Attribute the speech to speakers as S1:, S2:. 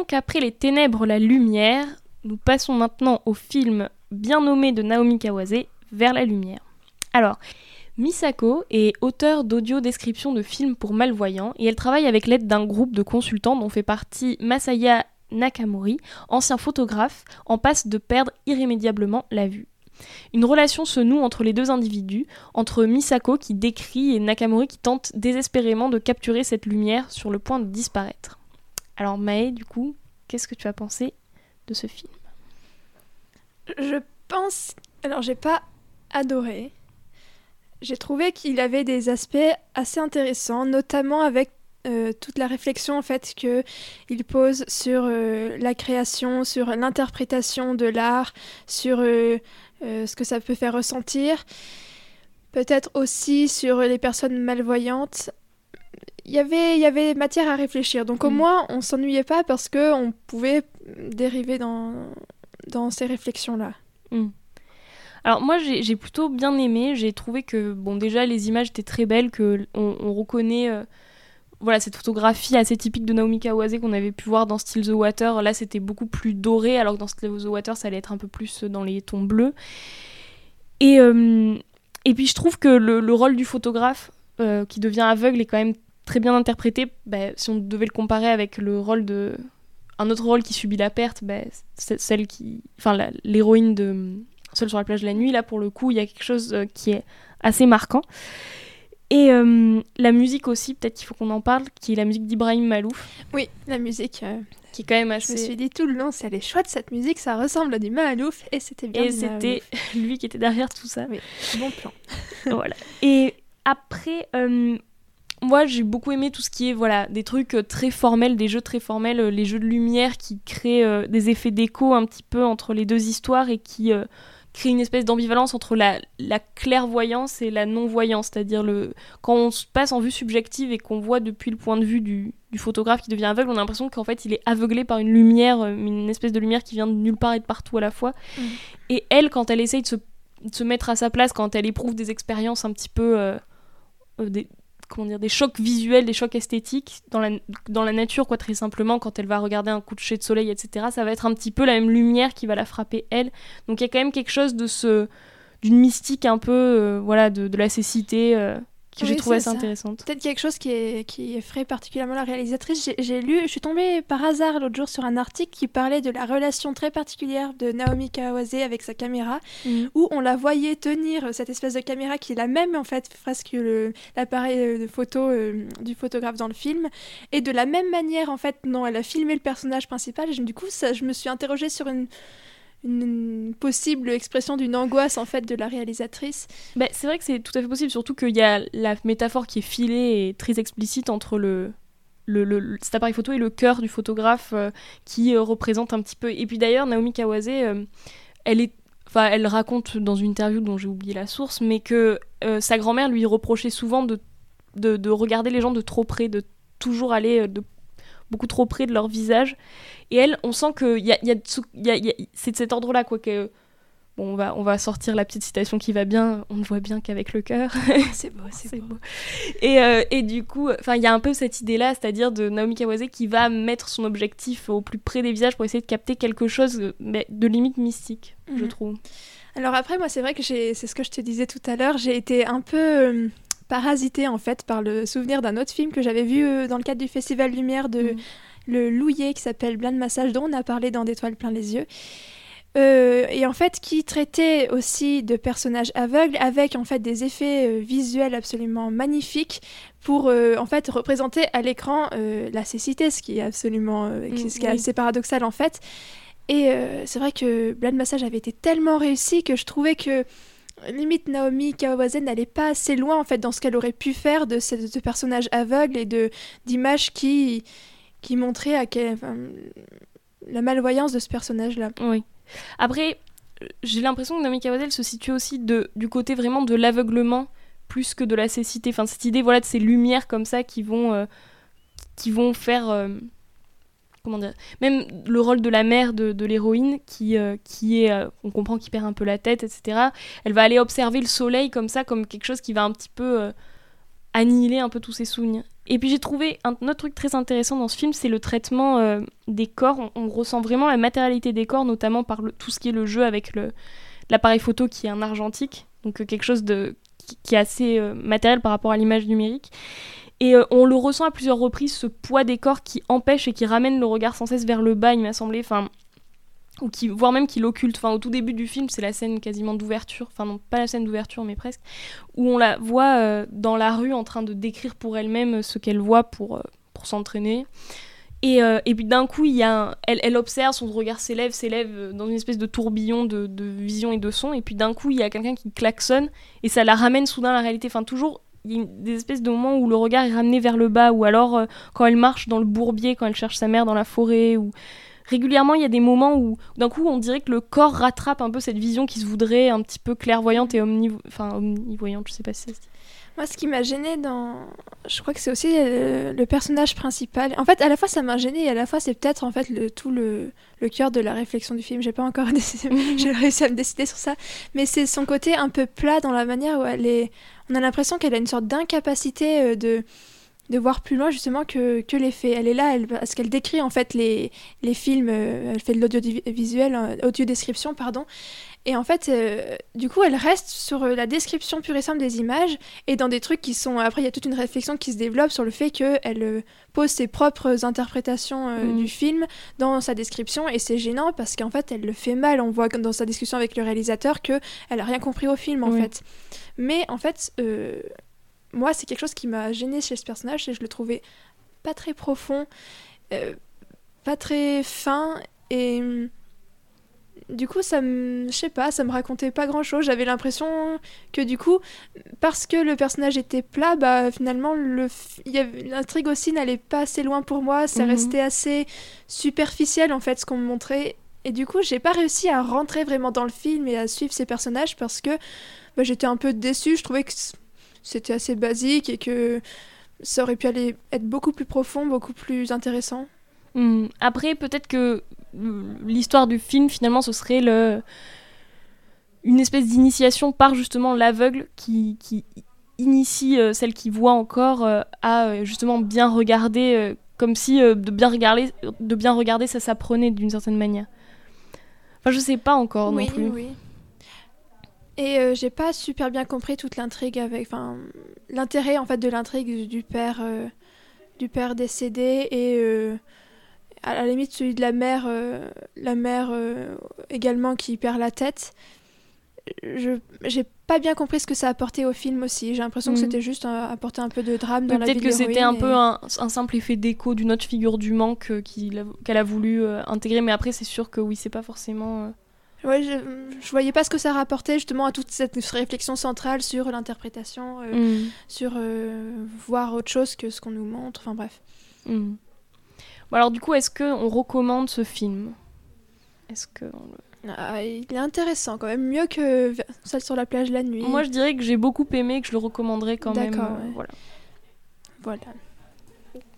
S1: donc après les ténèbres, la lumière, nous passons maintenant au film bien nommé de Naomi Kawase, Vers la lumière. Alors, Misako est auteure d'audio-description de films pour malvoyants et elle travaille avec l'aide d'un groupe de consultants dont fait partie Masaya Nakamori, ancien photographe, en passe de perdre irrémédiablement la vue. Une relation se noue entre les deux individus, entre Misako qui décrit et Nakamori qui tente désespérément de capturer cette lumière sur le point de disparaître. Alors Maë, du coup, qu'est-ce que tu as pensé de ce film ?
S2: Je pense... Alors, j'ai pas adoré. J'ai trouvé qu'il avait des aspects assez intéressants, notamment avec toute la réflexion en fait qu'il pose sur la création, sur l'interprétation de l'art, sur ce que ça peut faire ressentir. Peut-être aussi sur les personnes malvoyantes. Il y avait matière à réfléchir. Donc au moins, on s'ennuyait pas parce qu'on pouvait dériver dans ces réflexions-là.
S1: Alors moi j'ai plutôt bien aimé, j'ai trouvé que bon déjà les images étaient très belles, que on reconnaît voilà cette photographie assez typique de Naomi Kawase qu'on avait pu voir dans Still the Water. Là c'était beaucoup plus doré alors que dans Still the Water ça allait être un peu plus dans les tons bleus. Et puis je trouve que le rôle du photographe qui devient aveugle est quand même très bien interprété. Si on devait le comparer avec le rôle de un autre rôle qui subit la perte, c'est celle qui l'héroïne de Seule sur la plage de la nuit, là pour le coup il y a quelque chose qui est assez marquant. Et la musique aussi, peut-être qu'il faut qu'on en parle, qui est la musique d'Ibrahim Malouf.
S2: Oui, la musique
S1: qui est quand même assez...
S2: Je me suis dit tout le long, elle est chouette cette musique, ça ressemble à du Malouf et c'était bien.
S1: Et c'était lui qui était derrière tout ça.
S2: Oui, bon plan.
S1: Voilà. Et après, moi j'ai beaucoup aimé tout ce qui est des trucs très formels, des jeux très formels, les jeux de lumière qui créent des effets d'écho un petit peu entre les deux histoires et qui... créer une espèce d'ambivalence entre la clairvoyance et la non-voyance, c'est-à-dire quand on se passe en vue subjective et qu'on voit depuis le point de vue du photographe qui devient aveugle, on a l'impression qu'en fait il est aveuglé par une lumière, une espèce de lumière qui vient de nulle part et de partout à la fois. Et elle, quand elle essaye de se mettre à sa place, quand elle éprouve des expériences un petit peu... des chocs visuels, des chocs esthétiques dans la nature, quoi, très simplement, quand elle va regarder un coucher de soleil, etc., ça va être un petit peu la même lumière qui va la frapper, elle. Donc il y a quand même quelque chose d'une mystique un peu, de la cécité, que j'ai trouvé assez intéressante.
S2: Peut-être quelque chose qui effraie particulièrement la réalisatrice. Je suis tombée par hasard l'autre jour sur un article qui parlait de la relation très particulière de Naomi Kawase avec sa caméra, où on la voyait tenir cette espèce de caméra qui est la même en fait presque que l'appareil de photo du photographe dans le film, et de la même manière en fait dont elle a filmé le personnage principal. Et du coup je me suis interrogée sur une possible expression d'une angoisse en fait de la réalisatrice.
S1: C'est vrai que c'est tout à fait possible, surtout qu'il y a la métaphore qui est filée et très explicite entre cet appareil photo et le cœur du photographe qui représente un petit peu. Et puis d'ailleurs Naomi Kawase elle raconte dans une interview dont j'ai oublié la source, mais que sa grand-mère lui reprochait souvent de regarder les gens de trop près, de toujours aller beaucoup trop près de leur visage. Et elle, on sent que c'est de cet ordre-là, quoi, que... Bon, on va sortir la petite citation qui va bien, on ne voit bien qu'avec le cœur.
S2: C'est beau.
S1: Et du coup, il y a un peu cette idée-là, c'est-à-dire de Naomi Kawase qui va mettre son objectif au plus près des visages pour essayer de capter quelque chose de limite mystique, je trouve.
S2: Alors après, moi, c'est vrai que c'est ce que je te disais tout à l'heure, j'ai été un peu... parasitée en fait par le souvenir d'un autre film que j'avais vu dans le cadre du Festival Lumière de le Louillet qui s'appelle Blind Massage, dont on a parlé dans D'étoiles plein les yeux, et en fait qui traitait aussi de personnages aveugles avec en fait des effets visuels absolument magnifiques pour en fait représenter à l'écran la cécité, ce qui est absolument ce qui est assez paradoxal en fait. Et c'est vrai que Blind Massage avait été tellement réussi que je trouvais que limite Naomi Kawase n'allait pas assez loin en fait dans ce qu'elle aurait pu faire de ce personnage aveugle et d'images qui montraient la malvoyance de ce personnage-là.
S1: Oui. Après, j'ai l'impression que Naomi Kawase se situe aussi du côté vraiment de l'aveuglement plus que de la cécité. Enfin, cette idée de ces lumières comme ça qui vont faire... comment dire, même le rôle de la mère de l'héroïne qui est on comprend qu'il perd un peu la tête, etc. Elle va aller observer le soleil comme ça, comme quelque chose qui va un petit peu annihiler un peu tous ses souvenirs. Et puis j'ai trouvé un autre truc très intéressant dans ce film, c'est le traitement des corps. On ressent vraiment la matérialité des corps, notamment par tout ce qui est le jeu avec l'appareil photo qui est un argentique, donc quelque chose qui est assez matériel par rapport à l'image numérique. Et on le ressent à plusieurs reprises, ce poids des corps qui empêche et qui ramène le regard sans cesse vers le bas, il m'a semblé, voire même qui l'occulte. Au tout début du film, c'est la scène quasiment d'ouverture, non pas la scène d'ouverture mais presque, où on la voit dans la rue en train de décrire pour elle-même ce qu'elle voit pour s'entraîner. Et puis d'un coup, elle observe, son regard s'élève dans une espèce de tourbillon de vision et de son, et puis d'un coup, il y a quelqu'un qui klaxonne, et ça la ramène soudain à la réalité. Toujours, il y a des espèces de moments où le regard est ramené vers le bas, ou alors quand elle marche dans le bourbier, quand elle cherche sa mère dans la forêt, ou... Régulièrement, il y a des moments où, d'un coup, on dirait que le corps rattrape un peu cette vision qui se voudrait un petit peu clairvoyante et omnivoyante, je sais pas si ça se dit.
S2: Moi, ce qui m'a gênée je crois que c'est aussi le personnage principal. En fait, à la fois, ça m'a gênée et à la fois, c'est peut-être en fait tout le cœur de la réflexion du film. J'ai pas encore j'ai réussi à me décider sur ça. Mais c'est son côté un peu plat dans la manière où on a l'impression qu'elle a une sorte d'incapacité de voir plus loin justement que les faits. Elle est là parce qu'elle décrit en fait les films, elle fait de l'audiovisuel, audio-description, pardon. Et en fait, du coup, elle reste sur la description pure et simple des images et dans des trucs qui sont... Après, il y a toute une réflexion qui se développe sur le fait qu'elle pose ses propres interprétations du film dans sa description et c'est gênant parce qu'en fait, elle le fait mal. On voit dans sa discussion avec le réalisateur qu'elle n'a rien compris au film, en fait. Mais en fait... moi, c'est quelque chose qui m'a gênée chez ce personnage, et je le trouvais pas très profond, pas très fin, et du coup, ça me racontait pas grand-chose. J'avais l'impression que du coup, parce que le personnage était plat, finalement, l'intrigue aussi n'allait pas assez loin pour moi, ça restait assez superficiel, en fait, ce qu'on me montrait. Et du coup, j'ai pas réussi à rentrer vraiment dans le film et à suivre ces personnages parce que j'étais un peu déçue, je trouvais que c'était assez basique et que ça aurait pu être beaucoup plus profond, beaucoup plus intéressant.
S1: Après, peut-être que l'histoire du film, finalement, ce serait une espèce d'initiation par justement l'aveugle qui initie celle qui voit encore à justement bien regarder, comme si de bien regarder, ça s'apprenait d'une certaine manière. Je sais pas encore non plus.
S2: Oui. Et j'ai pas super bien compris toute l'intrigue l'intérêt en fait de l'intrigue du père décédé et à la limite celui de la mère également qui perd la tête. J'ai pas bien compris ce que ça apportait au film aussi. J'ai l'impression que c'était juste apporter un peu de drame dans la vie de l'héroïne.
S1: Peut-être que c'était un peu un simple effet d'écho d'une autre figure du manque qu'elle a voulu intégrer, mais après c'est sûr que oui, c'est pas forcément...
S2: Ouais, je voyais pas ce que ça rapportait justement à toute cette réflexion centrale sur l'interprétation, sur voir autre chose que ce qu'on nous montre, enfin bref.
S1: Bon, alors du coup, est-ce qu'on recommande ce film ?
S2: Il est intéressant quand même, mieux que Seul sur la plage la nuit.
S1: Moi je dirais que j'ai beaucoup aimé et que je le recommanderais quand même.
S2: D'accord, ouais.
S1: Voilà.